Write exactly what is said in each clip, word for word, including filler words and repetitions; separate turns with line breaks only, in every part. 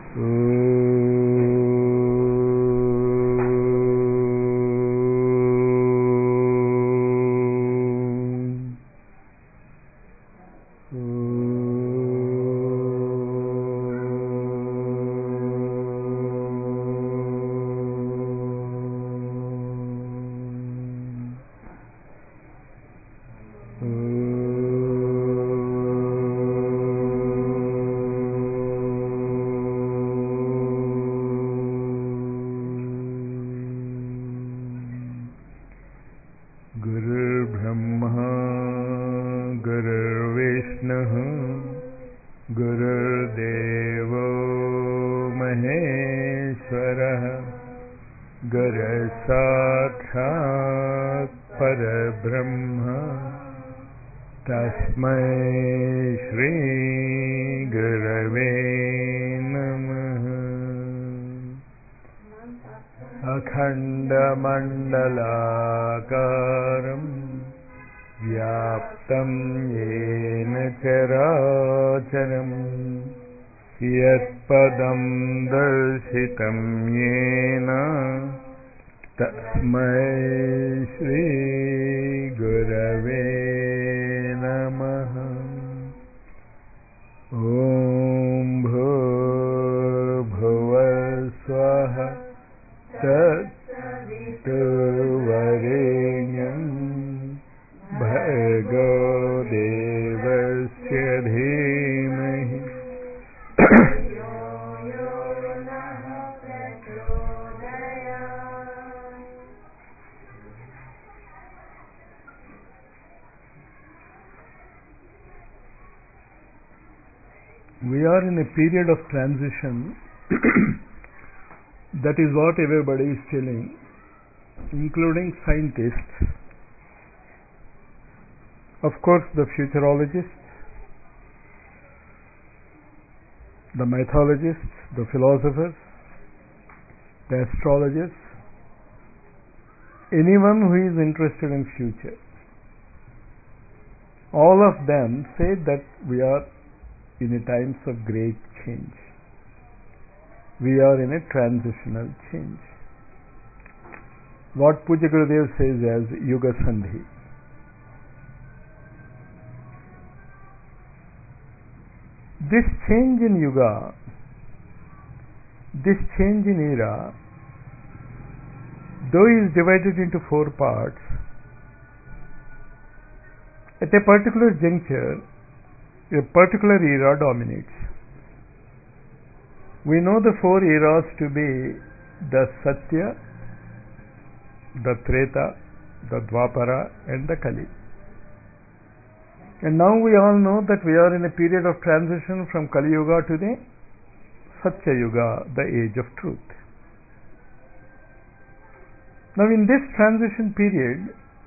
अखण्डमण्डलाकारं व्याप्तं येन चराचरं यत्पदं दर्शितं येन तस्मै श्रीगुरवे नमः। ॐ भूर्भुवः स्वः तत्सवितुर्वरेण्यं भर्गो देवस्य धीमहि We are in a period of transition. That is what everybody is telling, including scientists, of course the futurologists, the mythologists, the philosophers, the astrologers, anyone who is interested in future. All of them say that we are in a times of great change. We are in a transitional change. What Pujya Gurudev says as Yuga Sandhi. This change in Yuga, this change in era, though is divided into four parts, at a particular juncture, a particular era dominates. We know the four eras to be the Satya, the Treta, the Dwapara and the Kali. And now we all know that we are in a period of transition from Kali Yuga to the Satya Yuga, the age of truth. Now in this transition period,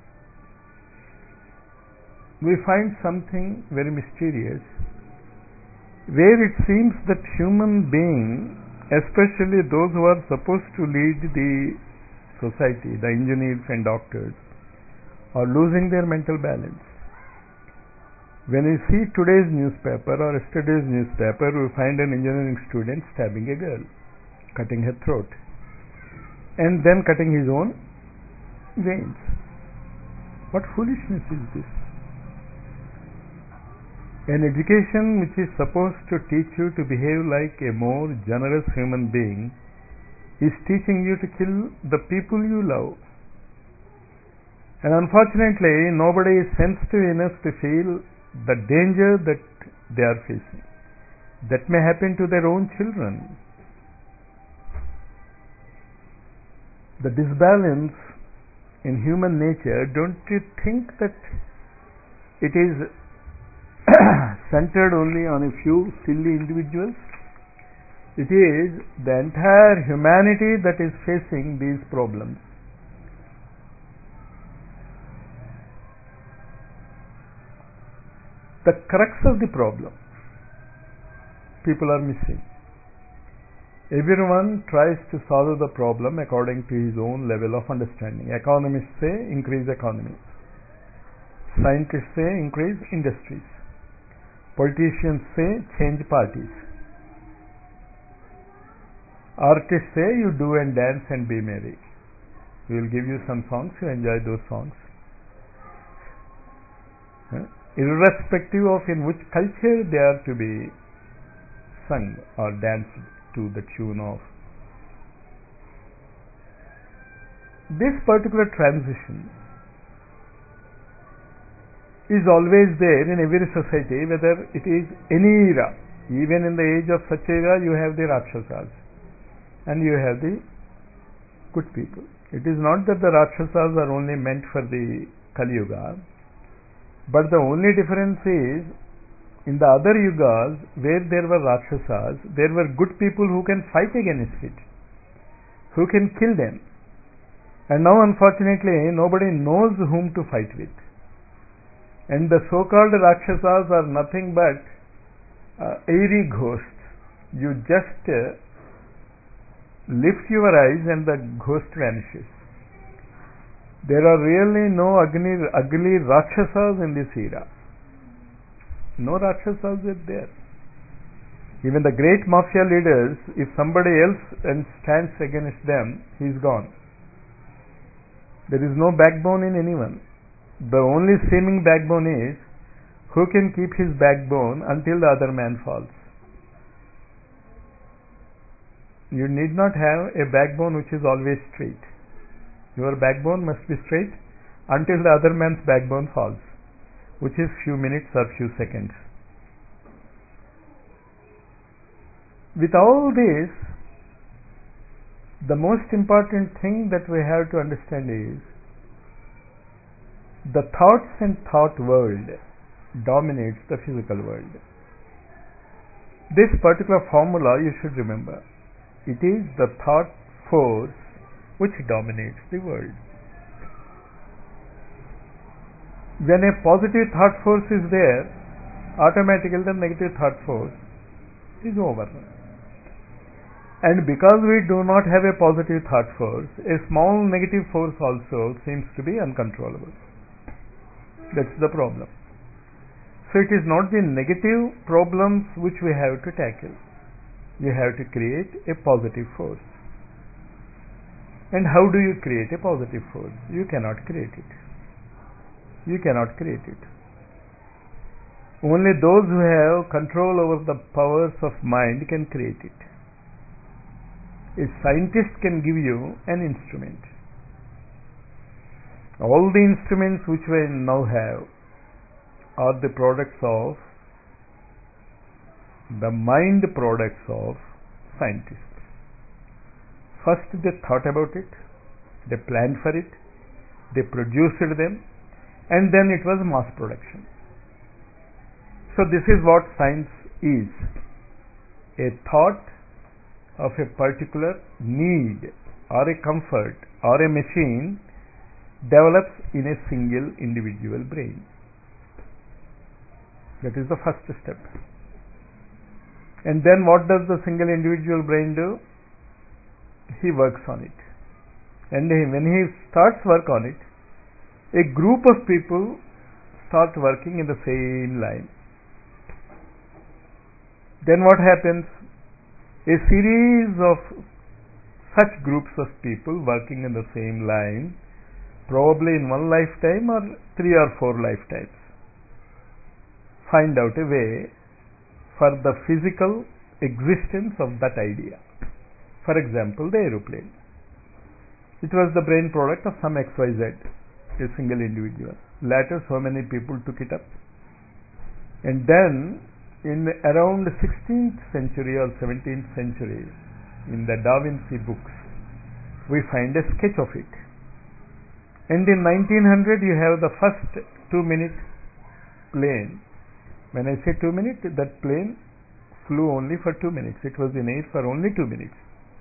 we find something very mysterious, where it seems that human beings, especially those who are supposed to lead the society, the engineers and doctors, are losing their mental balance. When we see today's newspaper or yesterday's newspaper, we find an engineering student stabbing a girl, cutting her throat, and then cutting his own veins. What foolishness is this? An education which is supposed to teach you to behave like a more generous human being is teaching you to kill the people you love. And unfortunately, nobody is sensitive enough to feel the danger that they are facing. That may happen to their own children. The disbalance in human nature, don't you think that it is centered only on a few silly individuals? It is the entire humanity that is facing these problems. The crux of the problem, people are missing. Everyone tries to solve the problem according to his own level of understanding. Economists say increase economy. Scientists say increase industries. Politicians say change parties. Artists say you do and dance and be merry. We will give you some songs, you enjoy those songs. Huh? Irrespective of in which culture they are to be sung or danced to the tune of. This particular transition is always there in every society, whether it is any era. Even in the age of Satyayuga, you have the Rakshasas and you have the good people. It is not that the Rakshasas are only meant for the Kali Yuga, but the only difference is in the other yugas where there were Rakshasas, there were good people who can fight against it, who can kill them. And now unfortunately nobody knows whom to fight with. And the so-called Rakshasas are nothing but uh, airy ghosts. You just uh, lift your eyes and the ghost vanishes. There are really no ugly, ugly Rakshasas in this era. No Rakshasas are there. Even the great mafia leaders, if somebody else stands against them, he is gone. There is no backbone in anyone. The only seeming backbone is who can keep his backbone until the other man falls. You need not have a backbone which is always straight. Your backbone must be straight until the other man's backbone falls, which is few minutes or few seconds. With all this, the most important thing that we have to understand is the thoughts and thought world dominates the physical world. This particular formula you should remember. It is the thought force which dominates the world. When a positive thought force is there, automatically the negative thought force is over. And because we do not have a positive thought force, a small negative force also seems to be uncontrollable. That's the problem. So it is not the negative problems which we have to tackle. You have to create a positive force. And how do you create a positive force? You cannot create it. You cannot create it. Only those who have control over the powers of mind can create it. A scientist can give you an instrument. All the instruments which we now have are the products of the mind products of scientists. First they thought about it, they planned for it, they produced them, and then it was mass production. So this is what science is. A thought of a particular need or a comfort or a machine develops in a single individual brain. That is the first step. And then what does the single individual brain do? He works on it. And he, when he starts work on it, a group of people start working in the same line. Then what happens? A series of such groups of people working in the same line, probably in one lifetime or three or four lifetimes, find out a way for the physical existence of that idea. For example, the aeroplane. It was the brain product of some X Y Z, a single individual. Later, so many people took it up. And then, in around sixteenth century or seventeenth century, in the Da Vinci books, we find a sketch of it. And in nineteen hundred, you have the first two-minute plane. When I say two minutes, that plane flew only for two minutes. It was in air for only two minutes.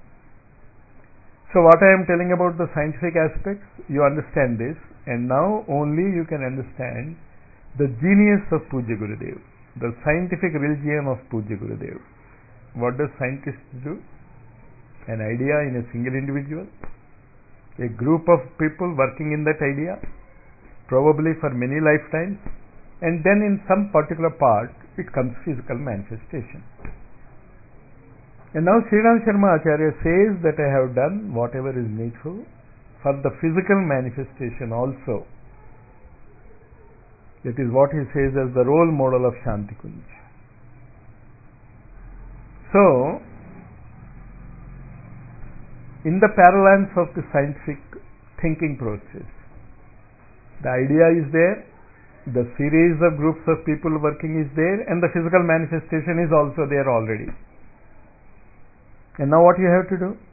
So what I am telling about the scientific aspects, you understand this, and now only you can understand the genius of Pujya Gurudev, the scientific religion of Pujya Gurudev. What does scientists do? An idea in a single individual, a group of people working in that idea, probably for many lifetimes, and then in some particular part it comes physical manifestation. And now Sriram Sharma Acharya says that I have done whatever is needful for the physical manifestation also. That is what he says as the role model of Shanti Kunj. So, in the parallels of the scientific thinking process, the idea is there, the series of groups of people working is there, and the physical manifestation is also there already. And now what you have to do?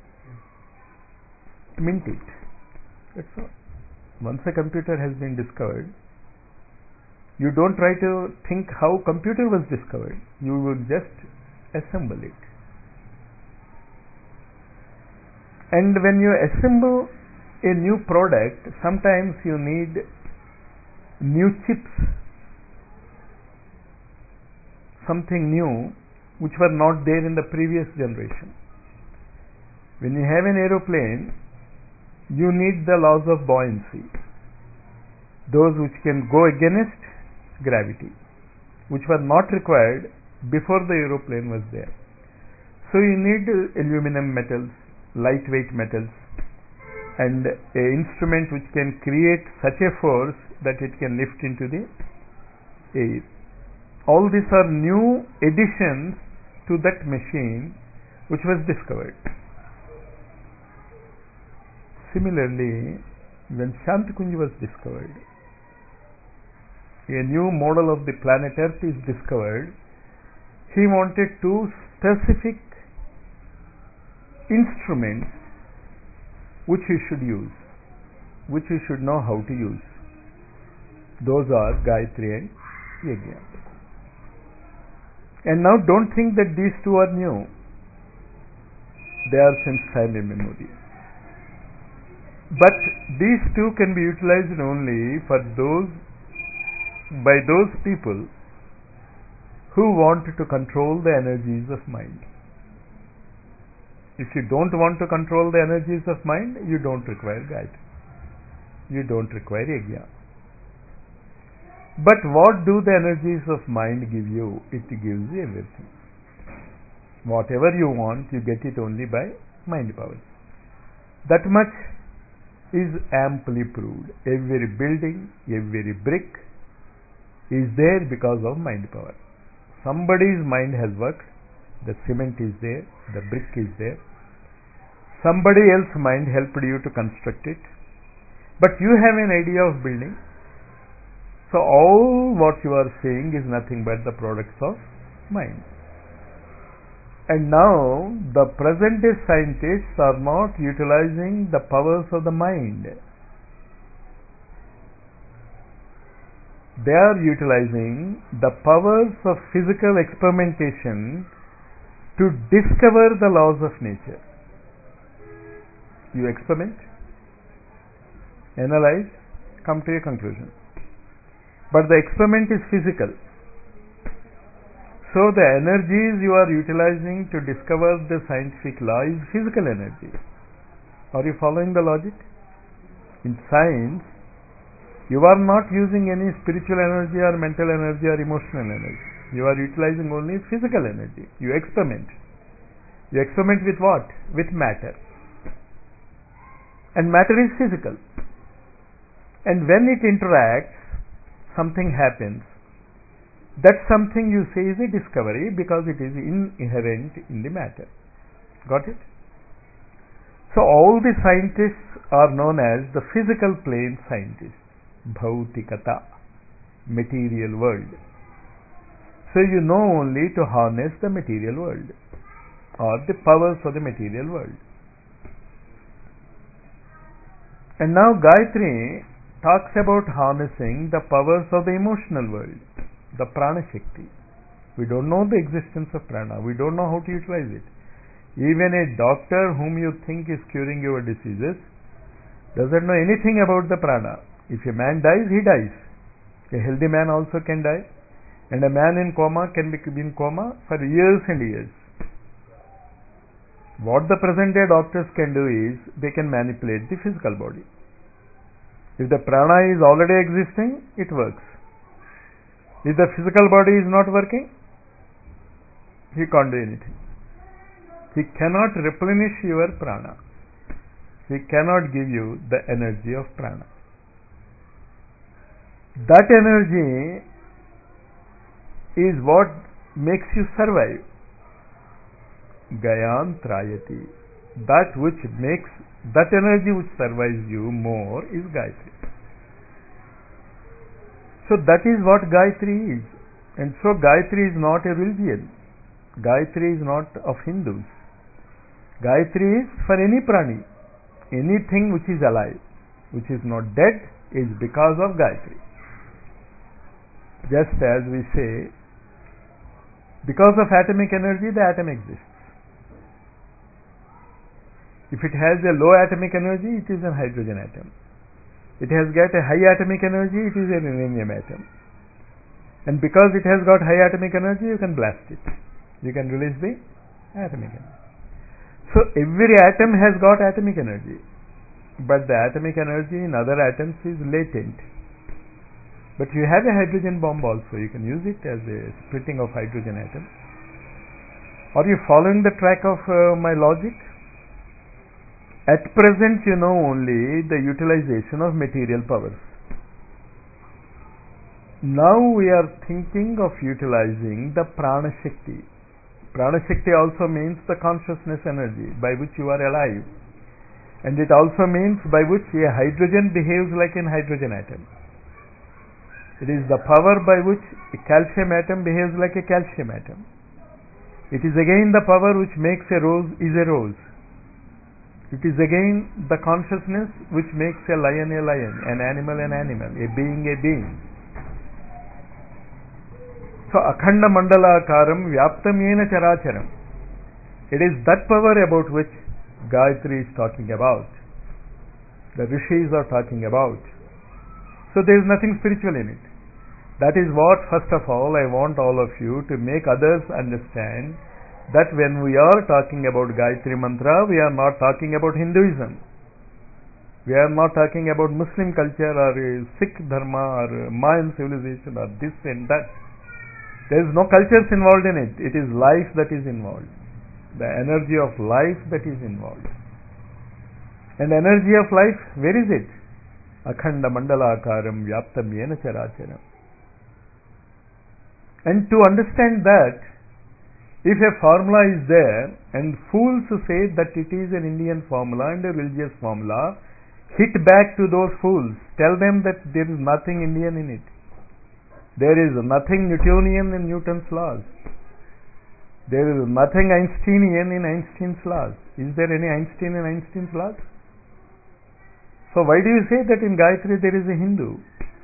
Mint it. That's all. Once a computer has been discovered, you don't try to think how computer was discovered. You will just assemble it. And when you assemble a new product, sometimes you need new chips, something new which were not there in the previous generation. When you have an aeroplane, you need the laws of buoyancy, those which can go against gravity, which were not required before the aeroplane was there. So you need aluminum metals, lightweight metals, and an instrument which can create such a force that it can lift into the air. All these are new additions to that machine which was discovered. Similarly, when Shanti Kunj was discovered, a new model of the planet Earth is discovered, he wanted two specific instruments which he should use, which he should know how to use. Those are Gayatri and Yajna. And now don't think that these two are new. They are since time immemorial. But these two can be utilized only for those, by those people who want to control the energies of mind. If you don't want to control the energies of mind, you don't require Gayatri. You don't require Yajna. But what do the energies of mind give you? It gives you everything. Whatever you want, you get it only by mind power. That much is amply proved. Every building, every brick is there because of mind power. Somebody's mind has worked, the cement is there, the brick is there. Somebody else's mind helped you to construct it. But you have an idea of building. So all what you are saying is nothing but the products of mind. And now the present day scientists are not utilizing the powers of the mind. They are utilizing the powers of physical experimentation to discover the laws of nature. You experiment, analyze, come to a conclusion. But the experiment is physical. So the energies you are utilizing to discover the scientific law is physical energy. Are you following the logic? In science, you are not using any spiritual energy or mental energy or emotional energy. You are utilizing only physical energy. You experiment. You experiment with what? With matter. And matter is physical. And when it interacts, something happens. That something you say is a discovery because it is inherent in the matter. Got it? So all the scientists are known as the physical plane scientists. Bhautikata, material world. So you know only to harness the material world or the powers of the material world. And now Gayatri talks about harnessing the powers of the emotional world, the prana shakti. We don't know the existence of prana. We don't know how to utilize it. Even a doctor whom you think is curing your diseases doesn't know anything about the prana. If a man dies, he dies. A healthy man also can die. And a man in coma can be in coma for years and years. What the present day doctors can do is, they can manipulate the physical body. If the prana is already existing, it works. If the physical body is not working, he can't do anything. He cannot replenish your prana. He cannot give you the energy of prana. That energy is what makes you survive. Gayan trayati. That which makes, that energy which survives you more is Gayatri. So that is what Gayatri is. And so Gayatri is not a religion. Gayatri is not of Hindus. Gayatri is for any prani. Anything which is alive, which is not dead, is because of Gayatri. Just as we say, because of atomic energy, the atom exists. If it has a low atomic energy, it is a hydrogen atom. It has got a high atomic energy, it is an uranium atom. And because it has got high atomic energy, you can blast it. You can release the atomic energy. So every atom has got atomic energy, but the atomic energy in other atoms is latent. But you have a hydrogen bomb also, you can use it as a splitting of hydrogen atom. Are you following the track of uh, my logic? At present you know only the utilization of material powers. Now we are thinking of utilizing the prana shakti. Prana shakti also means the consciousness energy by which you are alive. And it also means by which a hydrogen behaves like a hydrogen atom. It is the power by which a calcium atom behaves like a calcium atom. It is again the power which makes a rose is a rose. It is again the consciousness which makes a lion a lion, an animal an animal, a being a being. So akhanda mandalakaram vyaptam yena characharam. It is that power about which Gayatri is talking about, the rishis are talking about. So there is nothing spiritual in it. That is what, first of all, I want all of you to make others understand, that when we are talking about Gayatri Mantra, we are not talking about Hinduism. We are not talking about Muslim culture or Sikh Dharma or Mayan civilization or this and that. There is no cultures involved in it. It is life that is involved. The energy of life that is involved. And energy of life, where is it? Akhanda mandalakaram vyaptam yena characharam. And to understand that, if a formula is there and fools say that it is an Indian formula and a religious formula, hit back to those fools. Tell them that there is nothing Indian in it. There is nothing Newtonian in Newton's laws. There is nothing Einsteinian in Einstein's laws. Is there any Einstein in Einstein's laws? So why do you say that in Gayatri there is a Hindu?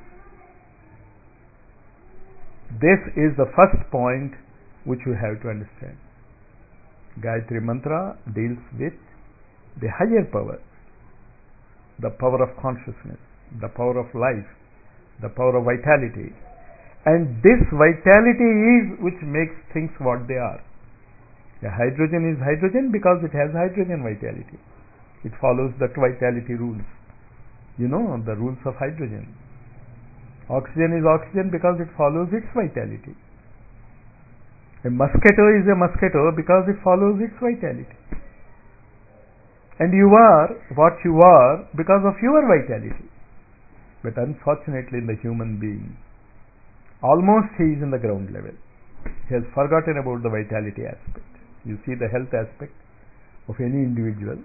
This is the first point which you have to understand. Gayatri Mantra deals with the higher power, the power of consciousness, the power of life, the power of vitality. And this vitality is which makes things what they are. The hydrogen is hydrogen because it has hydrogen vitality. It follows the vitality rules. You know the rules of hydrogen. Oxygen is oxygen because it follows its vitality. A mosquito is a mosquito because it follows its vitality. And you are what you are because of your vitality. But unfortunately in the human being, almost he is in the ground level. He has forgotten about the vitality aspect. You see the health aspect of any individual,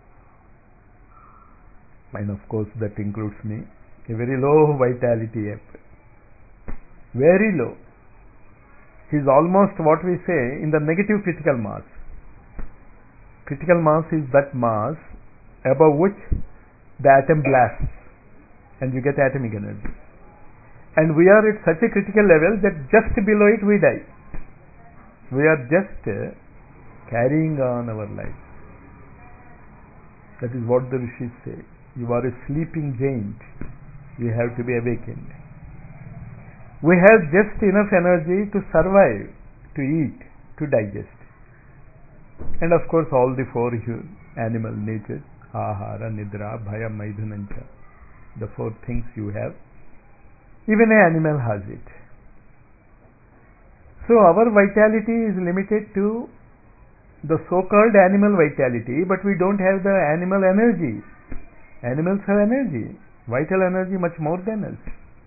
and of course that includes me, a very low vitality aspect. Very low. He is almost what we say in the negative critical mass. Critical mass is that mass above which the atom blasts and you get atomic energy. And we are at such a critical level that just below it we die. We are just uh, carrying on our life. That is what the rishis say. You are a sleeping giant. You have to be awakened. We have just enough energy to survive, to eat, to digest. And of course all the four animal natures, ahara, nidra, bhaya, maidhunancha, the four things you have. Even an animal has it. So our vitality is limited to the so-called animal vitality, but we don't have the animal energy. Animals have energy, vital energy much more than us.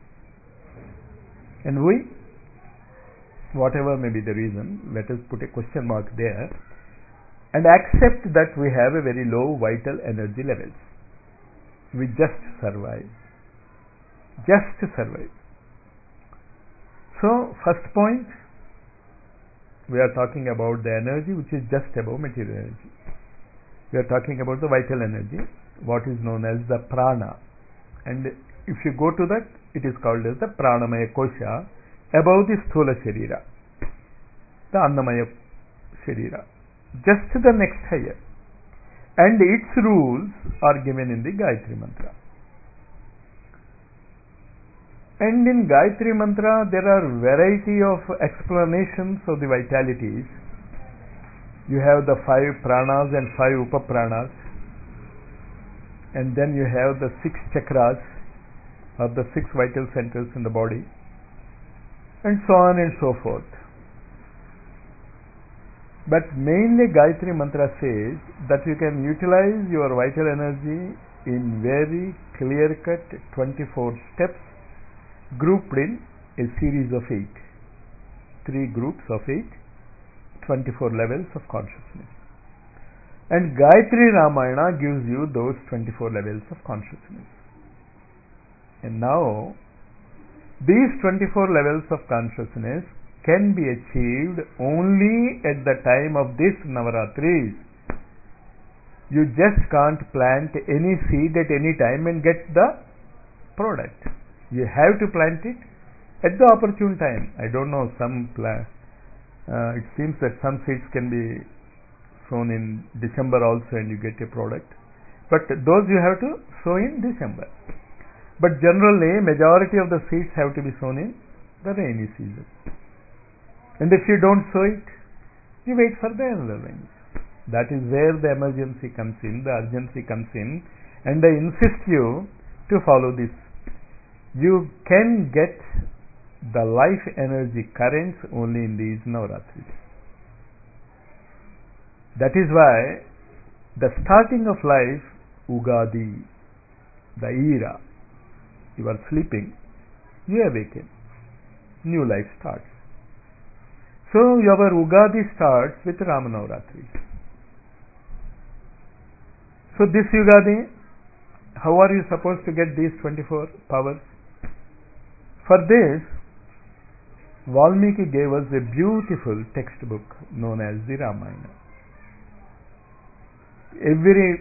And we, whatever may be the reason, let us put a question mark there and accept that we have a very low vital energy levels. We just survive. Just survive. So, first point, we are talking about the energy which is just above material energy. We are talking about the vital energy, what is known as the prana. And if you go to that, it is called as the pranamaya kosha, above the sthula sharira, the annamaya sharira, just the next higher. And its rules are given in the Gayatri Mantra. And in Gayatri Mantra, there are variety of explanations of the vitalities. You have the five pranas and five upapranas. And then you have the six chakras, or the six vital centers in the body. And so on and so forth. But mainly Gayatri Mantra says that you can utilize your vital energy in very clear-cut twenty-four steps, grouped in a series of eight. Three groups of eight, twenty-four levels of consciousness. And Gayatri Ramayana gives you those twenty-four levels of consciousness. And now, these twenty-four levels of consciousness can be achieved only at the time of this Navaratris. You just can't plant any seed at any time and get the product. You have to plant it at the opportune time. I don't know, some plant, uh, it seems that some seeds can be sown in December also and you get a product. But those you have to sow in December. But generally, majority of the seeds have to be sown in the rainy season. And if you don't sow it, you wait for the another rains. That is where the emergency comes in, the urgency comes in, and I insist you to follow this. You can get the life energy currents only in these Navaratris. That is why the starting of life, Ugadi, the era, you are sleeping, you awaken, new life starts. So your Ugadi starts with Rama Navaratri. So this Ugadi, how are you supposed to get these twenty-four powers? For this, Valmiki gave us a beautiful textbook known as the Ramayana. Every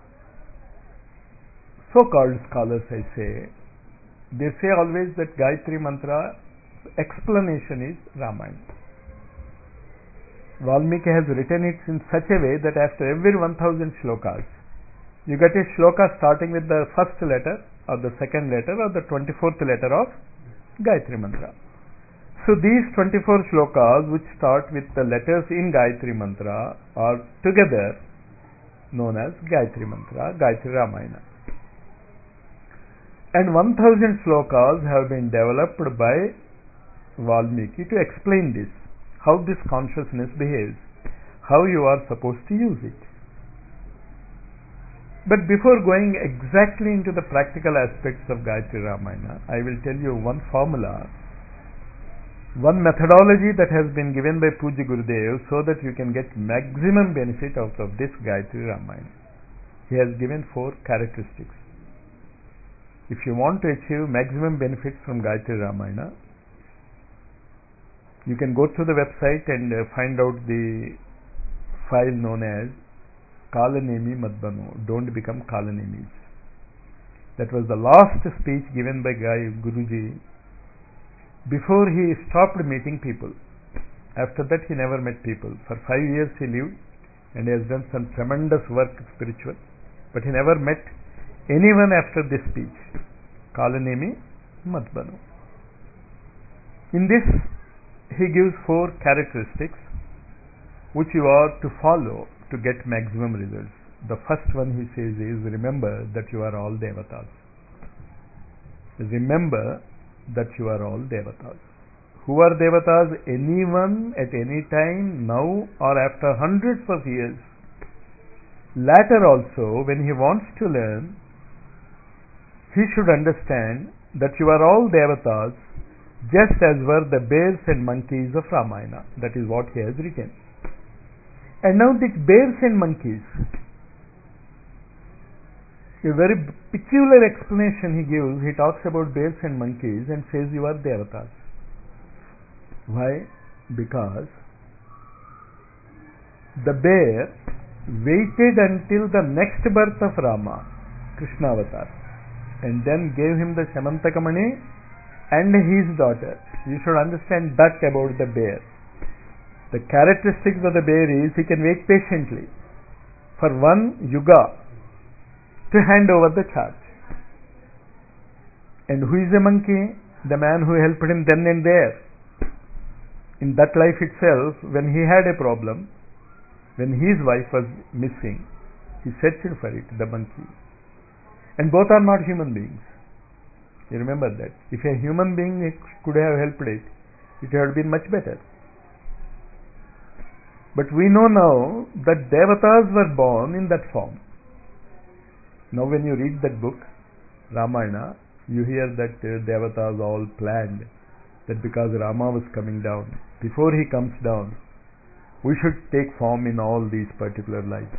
so-called scholars, I say, they say always that Gayatri Mantra explanation is Ramayana. Valmiki has written it in such a way that after every one thousand shlokas, you get a shloka starting with the first letter or the second letter or the twenty-fourth letter of Gayatri Mantra. So these twenty-four shlokas which start with the letters in Gayatri Mantra are together known as Gayatri Mantra, Gayatri Ramayana. And one thousand shlokas have been developed by Valmiki to explain this, how this consciousness behaves, how you are supposed to use it. But before going exactly into the practical aspects of Gayatri Ramayana, I will tell you one formula, one methodology that has been given by Pujya Gurudev so that you can get maximum benefit out of this Gayatri Ramayana. He has given four characteristics. If you want to achieve maximum benefits from Gayatri Ramayana, you can go to the website and uh, find out the file known as Kalanemi Madbano. Don't become Kalanemis. That was the last speech given by Gai Guruji before he stopped meeting people. After that he never met people. For five years he lived and he has done some tremendous work spiritual. But he never met anyone after this speech. Kalanemi Madbano. In this he gives four characteristics which you are to follow to get maximum results. The first one he says is, remember that you are all devatas. Remember that you are all devatas. Who are devatas? Anyone at any time, now or after hundreds of years. Later also, when he wants to learn, he should understand that you are all devatas, just as were the bears and monkeys of Ramayana. That is what he has written. And now these bears and monkeys, a very peculiar explanation he gives. He talks about bears and monkeys and says you are devatas. Why? Because the bear waited until the next birth of Rama, Krishna avatar, and then gave him the Shamantakamani and his daughter. You should understand that about the bear. The characteristics of the bear is he can wait patiently for one yuga to hand over the charge. And who is a monkey? The man who helped him then and there. In that life itself, when he had a problem, when his wife was missing, he searched for it, the monkey. And both are not human beings. You remember that. If a human being could have helped it, it would have been much better. But we know now that devatas were born in that form. Now when you read that book, Ramayana, you hear that uh, devatas all planned that because Rama was coming down, before he comes down, we should take form in all these particular lives.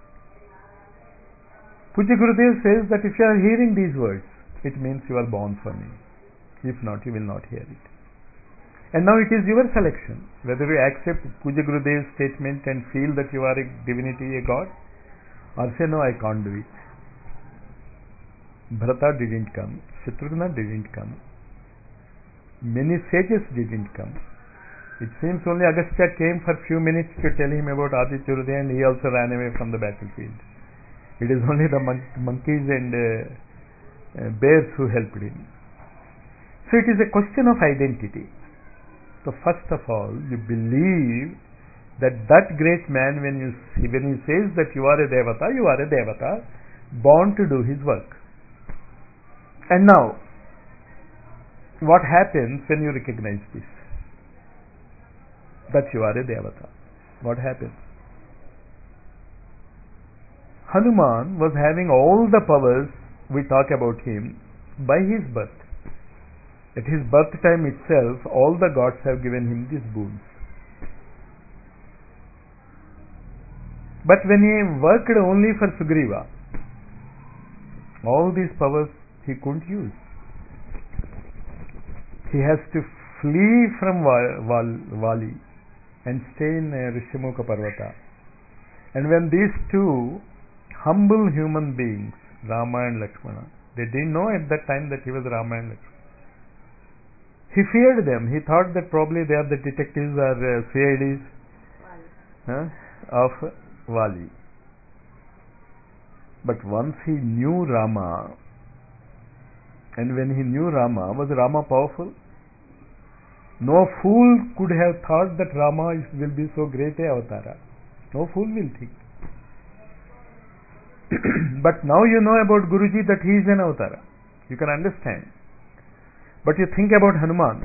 Pujya Gurudev says that if you are hearing these words, it means you are born for me. If not, you will not hear it. And now it is your selection, whether you accept Pujya Gurudev's statement and feel that you are a divinity, a god, or say, no, I can't do it. Bharata didn't come, Shatrughna didn't come, many sages didn't come. It seems only Agastya came for few minutes to tell him about Aditya Hridaya, and he also ran away from the battlefield. It is only the mon- monkeys and uh, uh, bears who helped him. So it is a question of identity. So first of all, you believe that that great man, when you see, when he says that you are a devata, you are a devata, born to do his work. And now, what happens when you recognize this? That you are a devata. What happens? Hanuman was having all the powers we talk about him by his birth. At his birth time itself, all the gods have given him these boons. But when he worked only for Sugriva, all these powers he couldn't use. He has to flee from Vali and stay in uh, Rishyamukha Parvata. And when these two humble human beings, Rama and Lakshmana, they didn't know at that time that he was Rama and Lakshmana. He feared them. He thought that probably they are the detectives or uh, C I Ds uh, of Vali. But once he knew Rama, and when he knew Rama, was Rama powerful? No fool could have thought that Rama is, will be so great a avatara. No fool will think. But now you know about Guruji that he is an avatara. You can understand. But you think about Hanuman.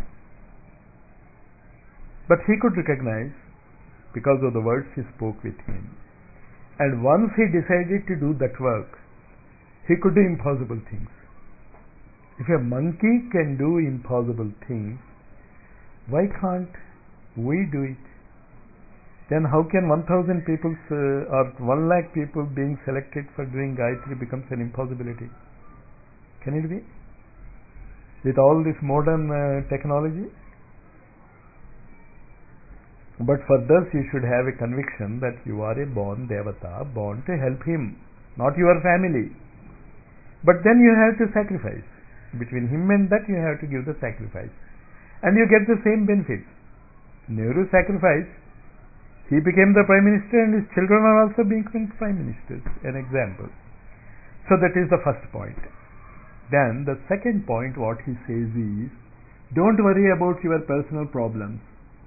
But he could recognize because of the words he spoke with him. And once he decided to do that work, he could do impossible things. If a monkey can do impossible things, why can't we do it? Then how can one thousand people uh, or one lakh people being selected for doing Gayatri becomes an impossibility? Can it be? With all this modern uh, technology? But for this you should have a conviction that you are a born devata, born to help him, not your family. But then you have to sacrifice. Between him and that you have to give the sacrifice. And you get the same benefits. Nehru sacrificed. He became the Prime Minister and his children are also becoming Prime Ministers. An example. So that is the first point. Then the second point what he says is, don't worry about your personal problems.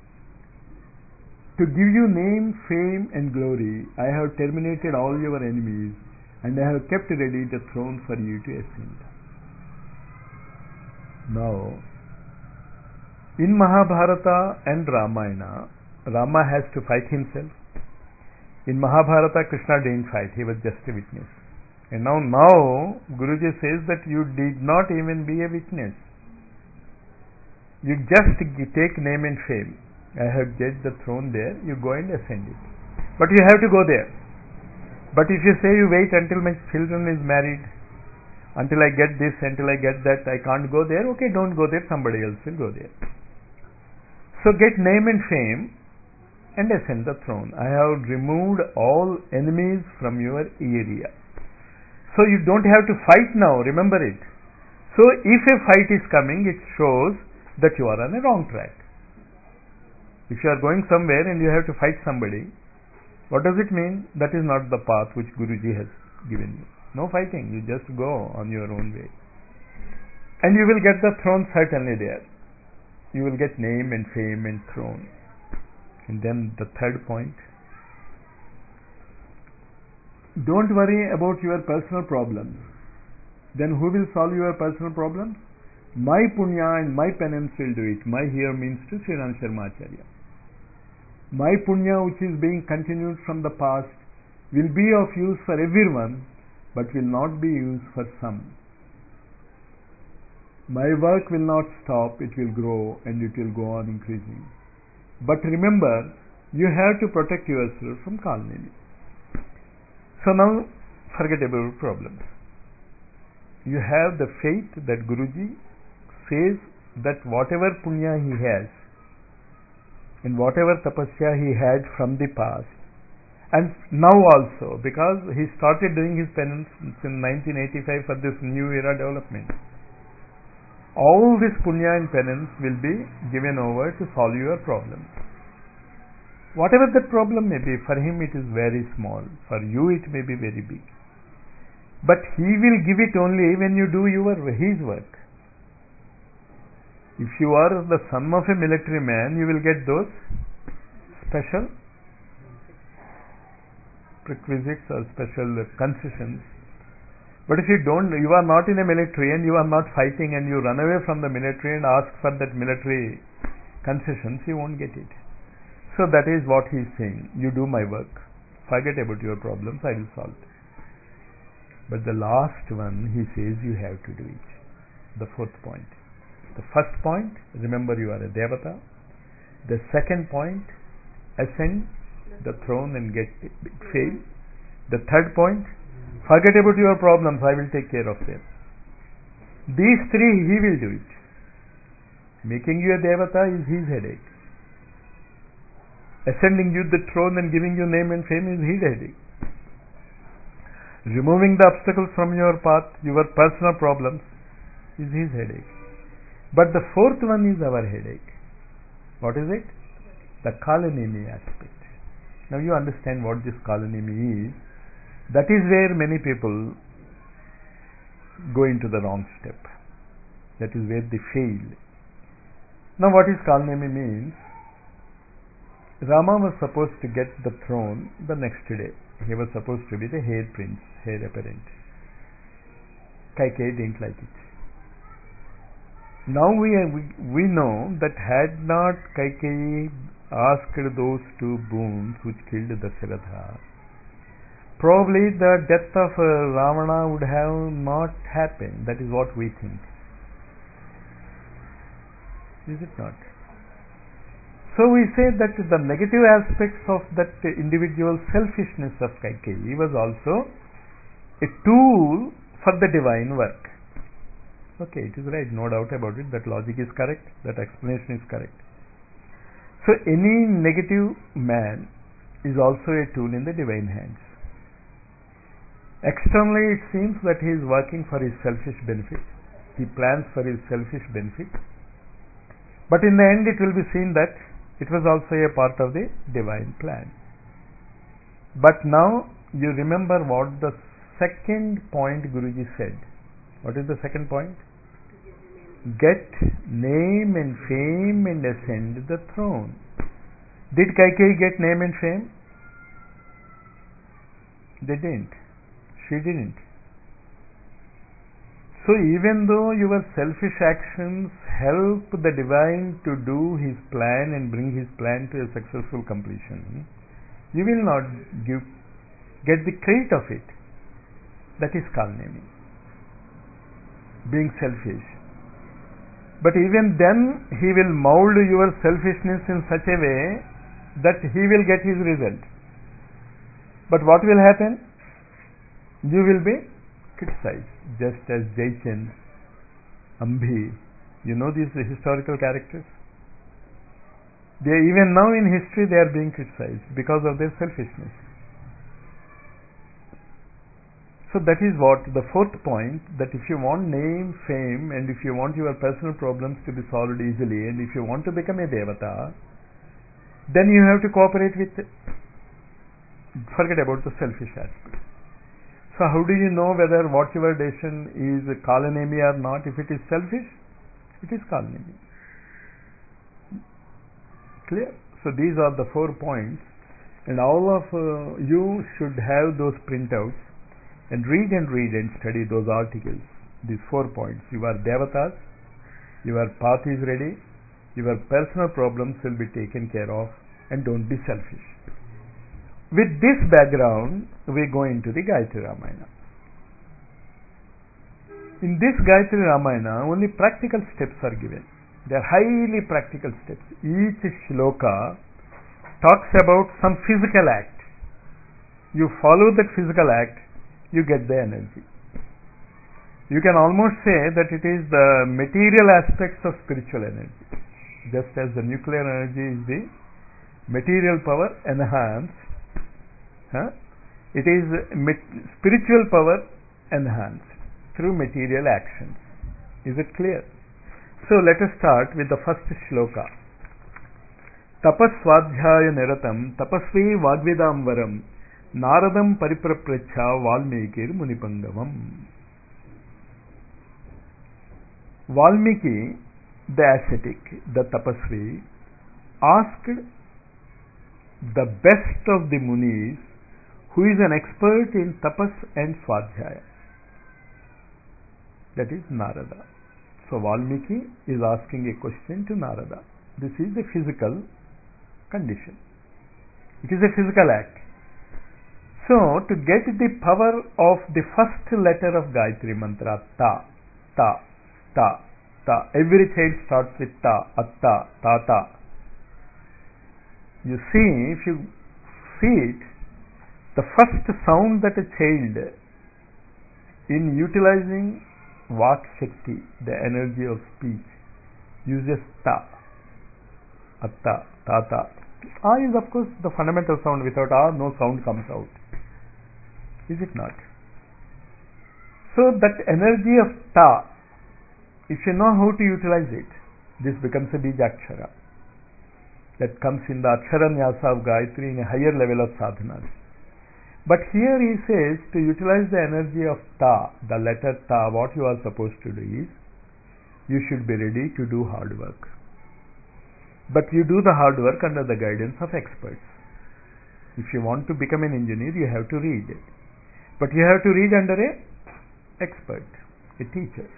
To give you name, fame and glory, I have terminated all your enemies and I have kept ready the throne for you to ascend. Now, In Mahabharata and Ramayana, Rama has to fight himself. In Mahabharata, Krishna didn't fight, he was just a witness. And now, now Guruji says that you did not even be a witness. You just take name and fame. I have get the throne there, you go and ascend it. But you have to go there. But if you say you wait until my children is married, until I get this, until I get that, I can't go there, okay, don't go there, somebody else will go there. So get name and fame and ascend the throne. I have removed all enemies from your area. So you don't have to fight now, remember it. So if a fight is coming, it shows that you are on a wrong track. If you are going somewhere and you have to fight somebody, what does it mean? That is not the path which Guruji has given you. No fighting, you just go on your own way. And you will get the throne certainly there. You will get name and fame and throne. And then the third point, don't worry about your personal problems. Then who will solve your personal problems? My punya and my penance will do it. My here means to Sri Ram Sharma Acharya. My punya which is being continued from the past will be of use for everyone, but will not be used for some. My work will not stop, it will grow and it will go on increasing. But remember, you have to protect yourself from Kalnini. So now, forget about problems. You have the faith that Guruji says that whatever punya he has and whatever tapasya he had from the past, and now also, because he started doing his penance in nineteen eighty-five for this new era development, all this punya and penance will be given over to solve your problems. Whatever that problem may be, for him it is very small, for you it may be very big. But he will give it only when you do your his work. If you are the son of a military man, you will get those special requisites or special concessions. But if you don't, you are not in a military and you are not fighting and you run away from the military and ask for that military concessions, you won't get it. So that is what he is saying. You do my work. Forget about your problems, I will solve it. But the last one, he says you have to do it. The fourth point. The first point, remember you are a Devata. The second point, ascend the throne and get fame. The third point, forget about your problems, I will take care of them. These three, he will do it. Making you a Devata is his headache. Ascending you the throne and giving you name and fame is his headache. Removing the obstacles from your path, your personal problems, is his headache. But the fourth one is our headache. What is it? The Kalanemi aspect. Now you understand what this Kalanemi is. That is where many people go into the wrong step. That is where they fail. Now what is Kalanemi means? Rama was supposed to get the throne the next day. He was supposed to be the heir prince, heir apparent. Kaikeyi didn't like it. Now we, we, we know that had not Kaikeyi asked those two boons which killed Dasharatha, probably the death of uh, Ravana would have not happened. That is what we think. Is it not? So we say that the negative aspects of that individual selfishness of Kaikeyi was also a tool for the divine work. Okay, it is right, no doubt about it. That logic is correct, that explanation is correct. So any negative man is also a tool in the divine hands. Externally it seems that he is working for his selfish benefit. He plans for his selfish benefit. But in the end it will be seen that it was also a part of the divine plan. But now you remember what the second point Guruji said. What is the second point? Get name and fame and ascend the throne. Did Kaikeyi get name and fame? They didn't. She didn't. So even though your selfish actions help the divine to do his plan and bring his plan to a successful completion, you will not give, get the credit of it. That is kalnemi, being selfish. But even then, he will mold your selfishness in such a way that he will get his result. But what will happen? You will be criticized, just as Jaichand, Ambhi, you know these historical characters? They, even now in history, they are being criticized because of their selfishness. So that is what the fourth point, that if you want name, fame, and if you want your personal problems to be solved easily, and if you want to become a devata, then you have to cooperate with, forget about the selfish aspect. So how do you know whether what your decision is kalanemi or not? If it is selfish, it is kalanemi. Clear? So these are the four points, and all of uh, you should have those printouts and read and read and study those articles. These four points. You are devatas, your path is ready, your personal problems will be taken care of, and don't be selfish. With this background, we go into the Gayatri Ramayana. In this Gayatri Ramayana, only practical steps are given. They are highly practical steps. Each shloka talks about some physical act. You follow that physical act, you get the energy. You can almost say that it is the material aspects of spiritual energy. Just as the nuclear energy is the material power enhanced, huh? It is spiritual power enhanced through material actions. Is it clear? So let us start with the first shloka. Tapaswadhyaya niratam tapasvi vagvidam varam Naradam paripraprecha Valmikir Munipangavam. Valmiki, the ascetic, the tapasvi, asked the best of the munis, who is an expert in tapas and swadhyaya. That is Narada. So Valmiki is asking a question to Narada. This is the physical condition. It is a physical act. So, to get the power of the first letter of Gayatri Mantra, Ta, Ta, Ta, Ta, every child starts with Ta, Atta, Tata. You see, if you see it, the first sound that a child, in utilizing Vak Shakti, the energy of speech, uses Ta, Atta, Tata. A is of course the fundamental sound. Without A, no sound comes out. Is it not? So that energy of Ta, if you know how to utilize it, this becomes a Bijakshara. That comes in the Akshara Nyasa of Gayatri in a higher level of sadhanas. But here he says to utilize the energy of Ta, the letter Ta, what you are supposed to do is, you should be ready to do hard work. But you do the hard work under the guidance of experts. If you want to become an engineer, you have to read it. But you have to read under a expert, a teacher.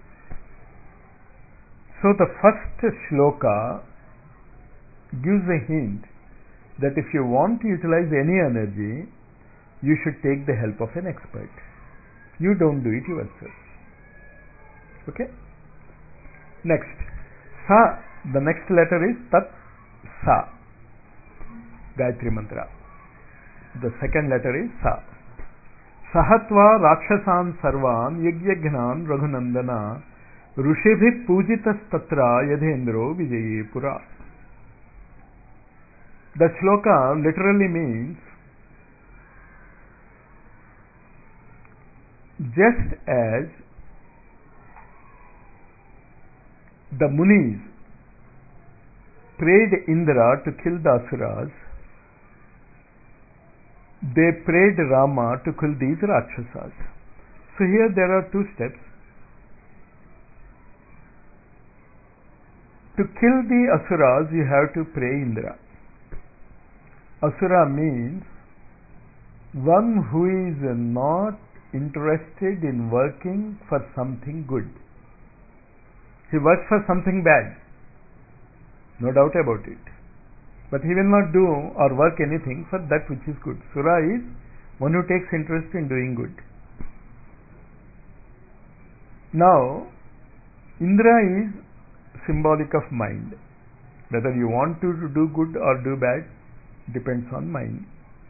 So the first shloka gives a hint that if you want to utilize any energy, you should take the help of an expert. You don't do it yourself. Okay? Next. Sa. The next letter is Tat Sa. Gayatri Mantra. The second letter is Sa. Sahatva Rakshasan Sarvan Yagyagnan Raghunandana Rushibhi Pujitas Tatra Yadhendro Vijaye Pura. The shloka literally means, just as the munis prayed Indra to kill the asuras, they prayed Rama to kill these Rakshasas. So here there are two steps. To kill the asuras, you have to pray Indra. Asura means one who is not interested in working for something good. He works for something bad, no doubt about it. But he will not do or work anything for that which is good. Sura is one who takes interest in doing good. Now, Indra is symbolic of mind. Whether you want to do good or do bad depends on mind.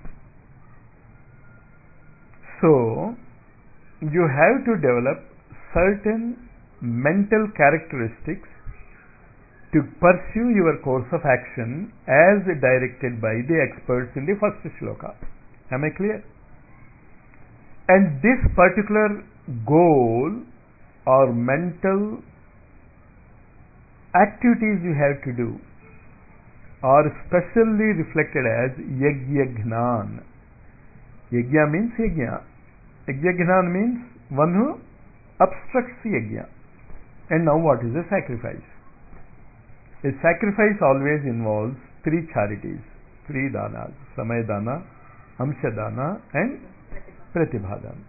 So, you have to develop certain mental characteristics to pursue your course of action as directed by the experts in the first shloka. Am I clear? And this particular goal or mental activities you have to do are specially reflected as yajna gnan. Yajna means yajna. Yajna gnan means one who obstructs yajna. And now what is a sacrifice? A sacrifice always involves three charities, three danas, samay dana, amsha dana and pratibha dana.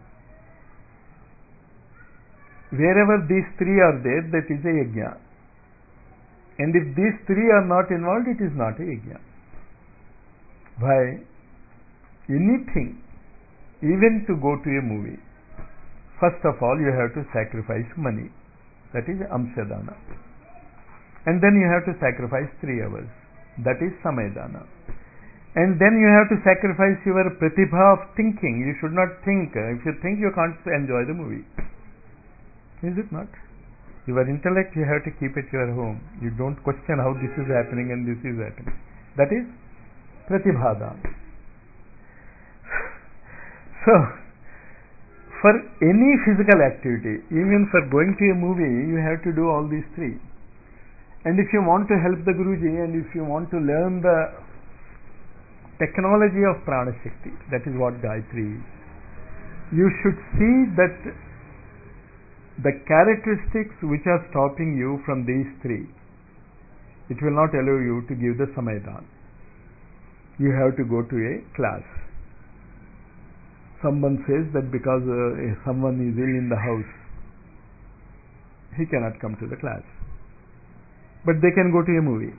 Wherever these three are there, that is a yajna. And if these three are not involved, it is not a yajna. Why? Anything, even to go to a movie, first of all you have to sacrifice money. That is amsha dana. And then you have to sacrifice three hours. That is samay dana. And then you have to sacrifice your pratibha of thinking. You should not think. If you think, you can't enjoy the movie. Is it not? Your intellect you have to keep at your home. You don't question how this is happening and this is happening. That is pratibha dana. So, for any physical activity, even for going to a movie, you have to do all these three. And if you want to help the Guruji and if you want to learn the technology of Prana Shakti, that is what Gayatri is, you should see that the characteristics which are stopping you from these three, it will not allow you to give the Samaydan. You have to go to a class. Someone says that because uh, someone is ill in the house, he cannot come to the class. But they can go to a movie.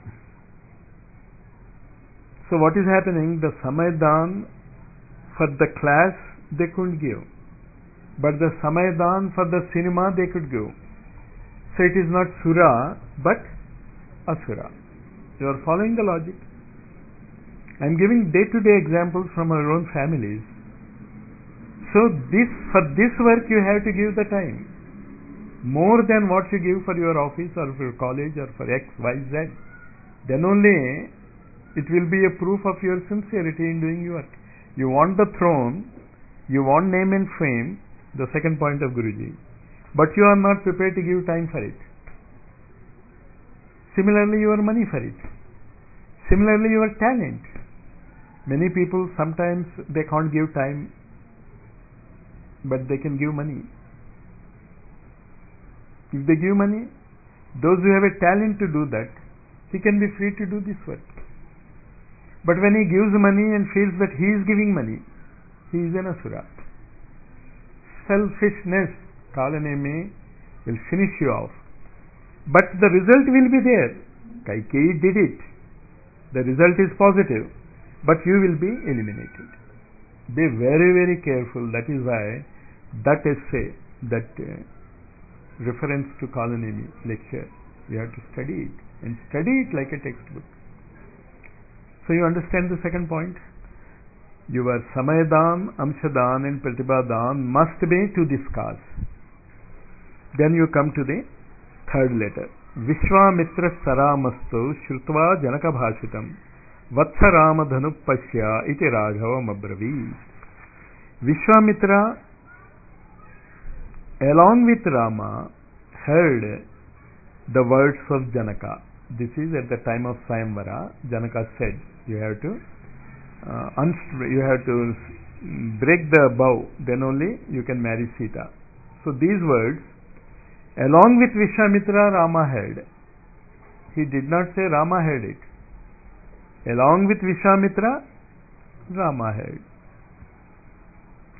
So what is happening? The Samaydan for the class they couldn't give. But the Samaydan for the cinema they could give. So it is not Sura but Asura. You are following the logic. I am giving day-to-day examples from our own families. So this for this work you have to give the time. More than what you give for your office or for your college or for X, Y, Z. Then only it will be a proof of your sincerity in doing your work. You want the throne, you want name and fame, the second point of Guruji, but you are not prepared to give time for it. Similarly, your money for it. Similarly, your talent. Many people sometimes they can't give time, but they can give money. If they give money, those who have a talent to do that, he can be free to do this work. But when he gives money and feels that he is giving money, he is an asura. Selfishness, kalaneme, will finish you off. But the result will be there. Kaikeyi did it. The result is positive. But you will be eliminated. Be very, very careful. That is why that essay, that uh, reference to Kalanemi lecture, you have to study it. And study it like a textbook. So you understand the second point? Your Samaydan, Amshadan and Pratibhadan must be to this cause. Then you come to the third letter. Vishwamitra Saramastu Shrutva Janaka Bhashitam Vatsarama Dhanupasya iti Raghava Mabravi. Vishwamitra along with Rama heard the words of Janaka. This is at the time of Swayamvara. Janaka said, you have to uh, unst- you have to break the bow, then only you can marry Sita. So these words, along with Vishwamitra, Rama heard. He did not say Rama heard it. Along with Vishwamitra, Rama heard.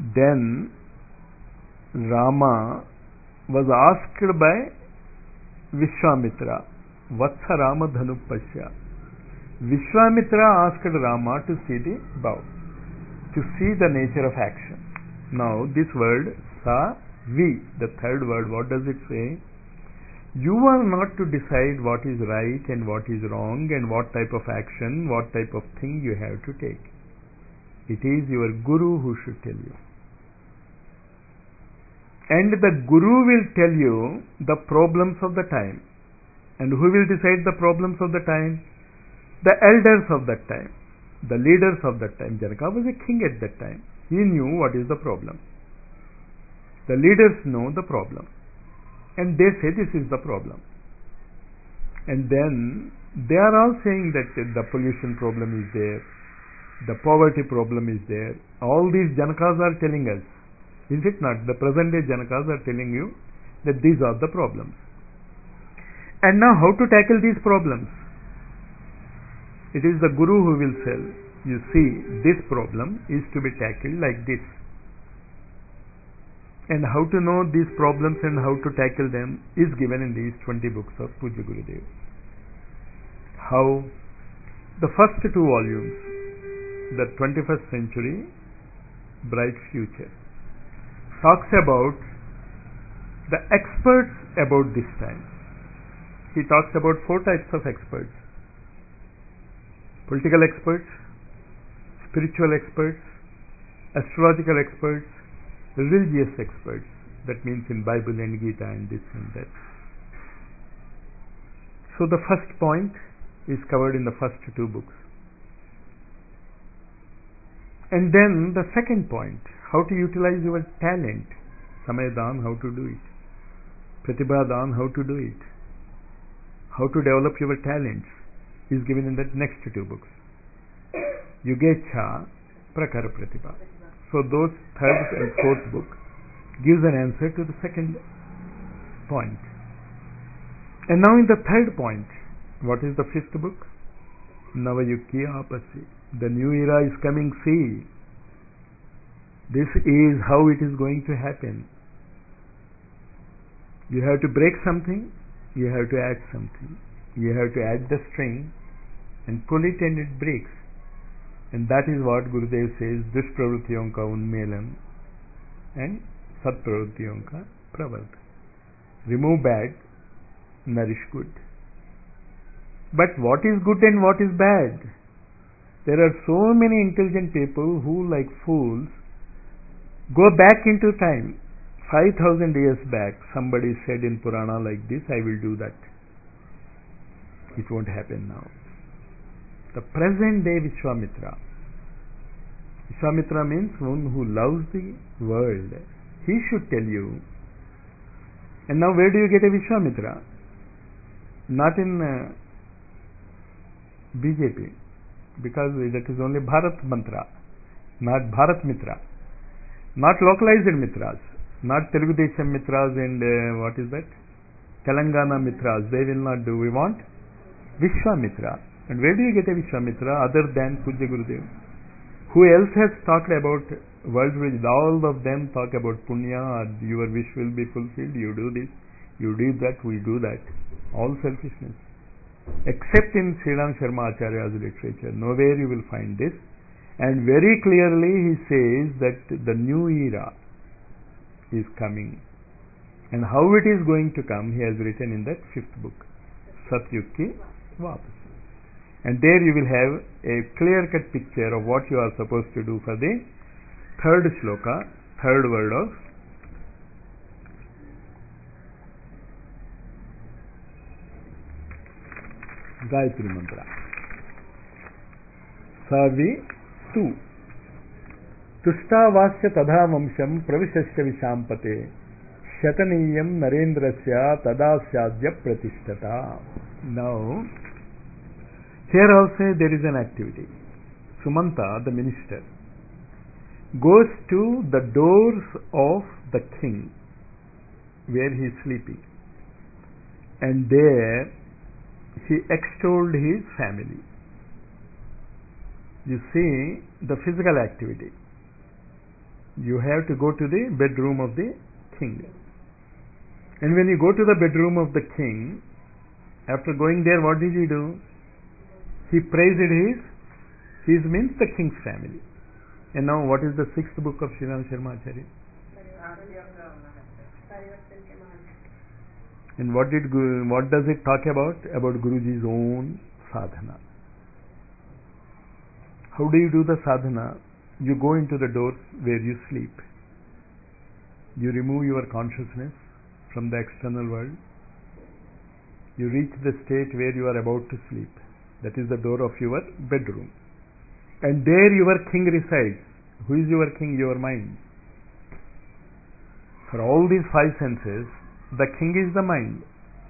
Then Rama was asked by Vishwamitra, Vatsa Rama Dhanu Pasya. Vishwamitra asked Rama to see the bow, to see the nature of action. Now this word Sa Vi, the third word, what does it say? You are not to decide what is right and what is wrong and what type of action, what type of thing you have to take. It is your Guru who should tell you. And the Guru will tell you the problems of the time. And who will decide the problems of the time? The elders of that time, the leaders of that time. Janaka was a king at that time. He knew what is the problem. The leaders know the problem. And they say this is the problem. And then they are all saying that the pollution problem is there, the poverty problem is there. All these Janakas are telling us. Is it not? The present day Janakas are telling you that these are the problems. And now how to tackle these problems? It is the Guru who will tell, you see, this problem is to be tackled like this. And how to know these problems and how to tackle them is given in these twenty books of Pujya Gurudev. How? The first two volumes, the twenty-first century, bright future, talks about the experts about this time. He talks about four types of experts: political experts, spiritual experts, astrological experts, religious experts. That means in Bible and Gita and this and that. So the first point is covered in the first two books. And then the second point, how to utilize your talent. Samayadhan, how to do it. Pratibhadhan, how to do it. How to develop your talents is given in the next two books. Yugecha, Prakara Pratibha. So those third and fourth book gives an answer to the second point. And now in the third point, what is the fifth book? Navayukya Apasi. The new era is coming, see. This is how it is going to happen. You have to break something, you have to add something. You have to add the string and pull it and it breaks. And that is what Gurudev says, Dushpravruttiyonka Unmelan and Satpravruttiyonka Pravardhan. Remove bad, nourish good. But what is good and what is bad? There are so many intelligent people who, like fools, go back into time. Five thousand years back, somebody said in Purana like this, I will do that. It won't happen now. The present day Vishwamitra. Vishwamitra means one who loves the world. He should tell you. And now where do you get a Vishwamitra? Not in uh, B J P, because that is only Bharat Mantra, not Bharat Mitra, not localized Mitras, not Telugu Desam Mitras and uh, what is that? Telangana Mitras. They will not do. We want Vishwamitra. And where do you get a Vishwamitra other than Pujya Gurudev? Who else has talked about world wisdom? All of them talk about Punya, your wish will be fulfilled, you do this, you do that, we do that. All selfishness. Except in Sriram Sharma Acharya's literature. Nowhere you will find this. And very clearly he says that the new era is coming. And how it is going to come, he has written in that fifth book, Satyug Ki Vapas. And there you will have a clear-cut picture of what you are supposed to do for the third shloka, third word of Gayatri Mantra. Savi tu. Tushta-vasya tadha vamsham pravishasya vishampate shataniyam narendrasya tadasyadya pratishtata. Now, here also there is an activity. Sumanta, the minister, goes to the doors of the king where he is sleeping, and there he extolled his family. You see the physical activity. You have to go to the bedroom of the king And when you go to the bedroom of the king, after going there, what did he do? He praised his, his means the king's family. And now what is the sixth book of Sriram Sharma Acharya? And what did what does it talk about? About Guruji's own sadhana. How do you do the sadhana? You go into the doors where you sleep. You remove your consciousness from the external world. You reach the state where you are about to sleep. That is the door of your bedroom. And there your king resides. Who is your king? Your mind. For all these five senses, the king is the mind.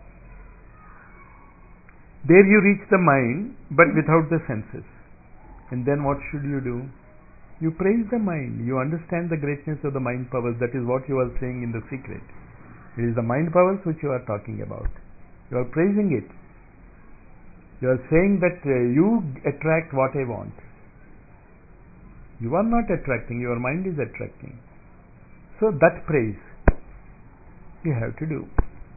There you reach the mind, but without the senses. And then what should you do? You praise the mind. You understand the greatness of the mind powers. That is what you are saying in the secret. It is the mind powers which you are talking about. You are praising it. You are saying that uh, you attract what I want. You are not attracting, your mind is attracting. So that praise you have to do.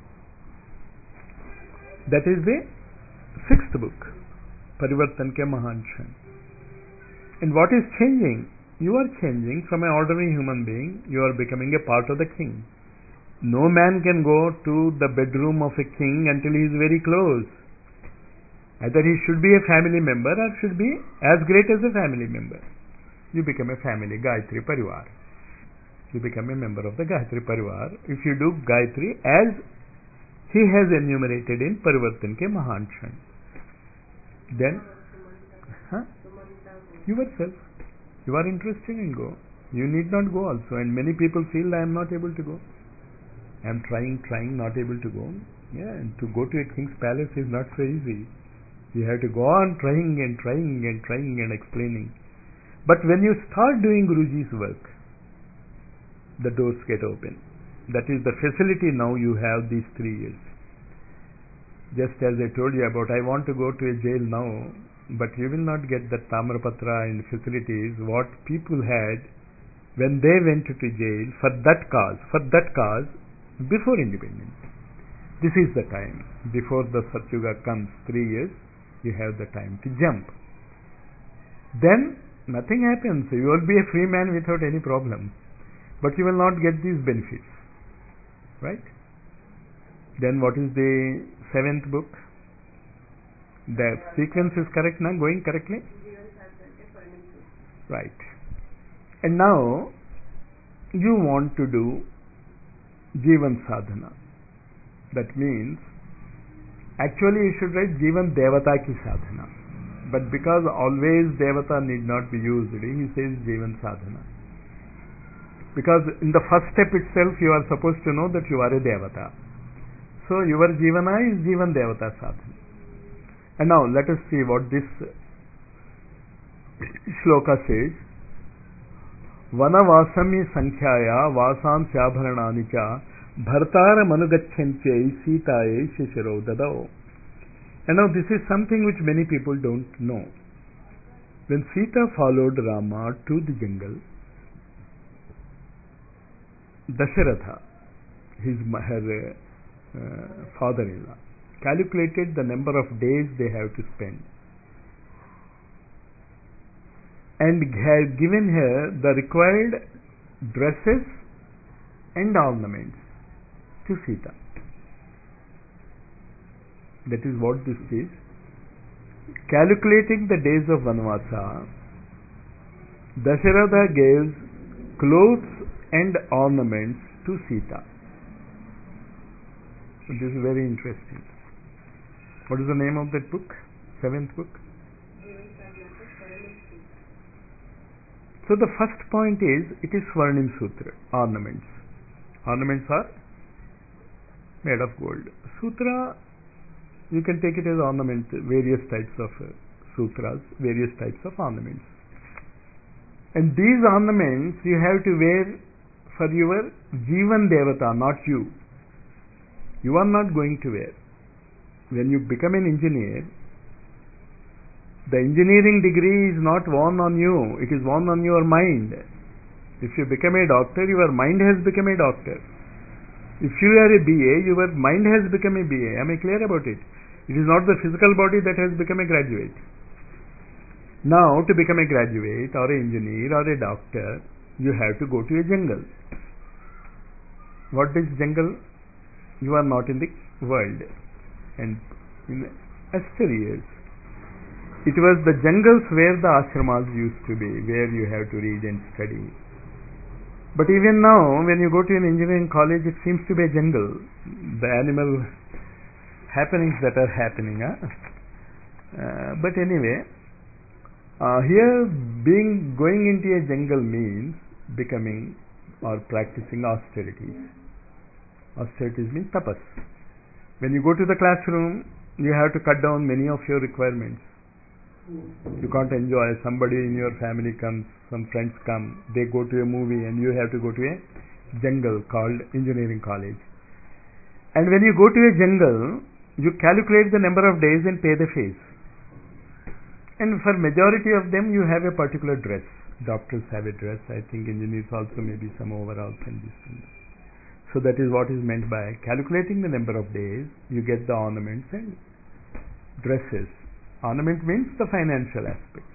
That is the sixth book, Parivartan Ke Mahan Kshan. And what is changing? You are changing from an ordinary human being, you are becoming a part of the king. No man can go to the bedroom of a king until he is very close. Either he should be a family member or should be as great as a family member. You become a family, Gayatri Parivar. You become a member of the Gayatri Parivar if you do Gayatri as he has enumerated in Parivartan Ke Mahan Kshan. Then, huh? yourself, you are interested in go. You need not go also. And many people feel I am not able to go. I am trying, trying, not able to go. Yeah, and to go to a king's palace is not so easy. You have to go on trying and trying and trying and explaining. But when you start doing Guruji's work, the doors get open. That is the facility now you have these three years. Just as I told you about, I want to go to a jail now, but you will not get the Tamrapatra and facilities what people had when they went to jail for that cause, for that cause before independence. This is the time. Before the Satyuga comes, three years, you have the time to jump. Then nothing happens. You will be a free man without any problem. But you will not get these benefits. Right? Then what is the seventh book? The sequence is correct now? Going correctly? Right. And now you want to do Jivan Sadhana. That means actually you should write Jivan Devata Ki Sadhana. But because always Devata need not be used, he says Jivan Sadhana. Because in the first step itself you are supposed to know that you are a Devata. So your Jivana is Jivan Devata Sadhana. And now let us see what this shloka says. Vanavasami Sankhya Vasam Syabharanani Cha Bhartara Manugachantyai Sitaye Shishiro Dadao. And now this is something which many people don't know. When Sita followed Rama to the jungle, Dasharatha, his her uh, father-in-law, calculated the number of days they have to spend and had given her the required dresses and ornaments to Sita. That is what this is. Calculating the days of Vanvasa, Dasharatha gives clothes and ornaments to Sita. So this is very interesting. What is the name of that book? Seventh book? So the first point is, it is Swarnim Sutra, ornaments. Ornaments are made of gold. Sutra, you can take it as ornament, various types of uh, sutras, various types of ornaments. And these ornaments you have to wear for your Jivan Devata, not you. You are not going to wear. When you become an engineer, the engineering degree is not worn on you, it is worn on your mind. If you become a doctor, your mind has become a doctor. If you are a B A, your mind has become a B A. Am I clear about it? It is not the physical body that has become a graduate. Now, to become a graduate or an engineer or a doctor, you have to go to a jungle. What is jungle? You are not in the world. And in Esther years, it was the jungles where the ashramas used to be, where you have to read and study. But even now, when you go to an engineering college, it seems to be a jungle. The animal happenings that are happening. Huh? Uh, but anyway, uh, here being going into a jungle means becoming or practicing austerities. Austerities means tapas. When you go to the classroom, you have to cut down many of your requirements. You can't enjoy. Somebody in your family comes, some friends come, they go to a movie and you have to go to a jungle called engineering college. And when you go to a jungle, you calculate the number of days and pay the fees. And for majority of them, you have a particular dress. Doctors have a dress. I think engineers also maybe some overalls and this and that. So that is what is meant by calculating the number of days. You get the ornaments and dresses. Ornament means the financial aspect.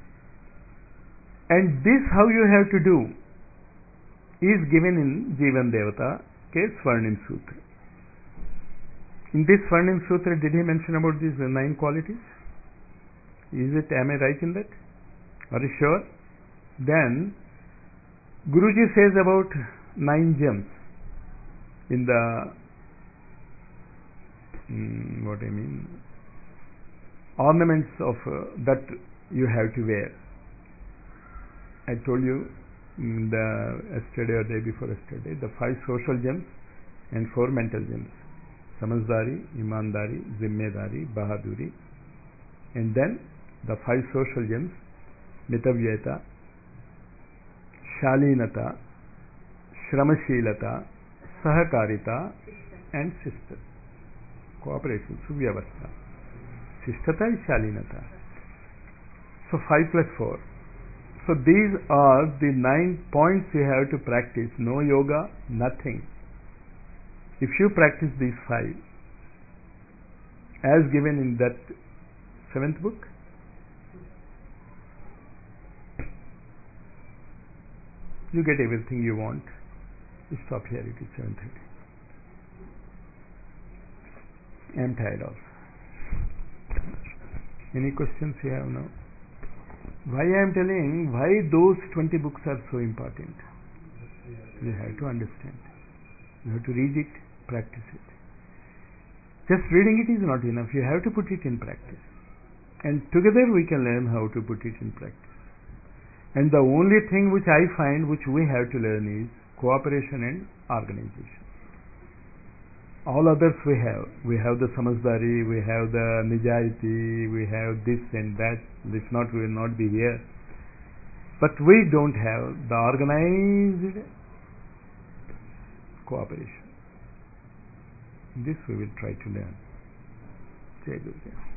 And this how you have to do is given in Jivan Devata ke Swarnim Sutra. In this Swarnim Sutra, did he mention about these nine qualities? Is it, am I right in that? Are you sure? Then Guruji says about nine gems in the mm, what I mean ornaments of uh, that you have to wear. I told you mm, the yesterday or day before yesterday, the five social gems and four mental gems: Samazdari, Imandari, Zimmedari, Bahaduri, and then the five social gems: Mitavyeta, Shalinata, Shramashilata, Sahakarita, and Sister. Cooperation, Suvyavastha. Sishtata is Shalinata. So five plus four. So these are the nine points you have to practice. No yoga, nothing. If you practice these five, as given in that seventh book, you get everything you want. You stop here, it is seven thirty. I am tired also. Any questions you have now? Why I am telling, why those twenty books are so important? You have to understand. You have to read it, practice it. Just reading it is not enough. You have to put it in practice. And together we can learn how to put it in practice. And the only thing which I find which we have to learn is cooperation and organization. All others we have. We have the Samazdari, we have the Nijayati, we have this and that. If not, we will not be here. But we don't have the organized cooperation. This we will try to learn. Jai Guru.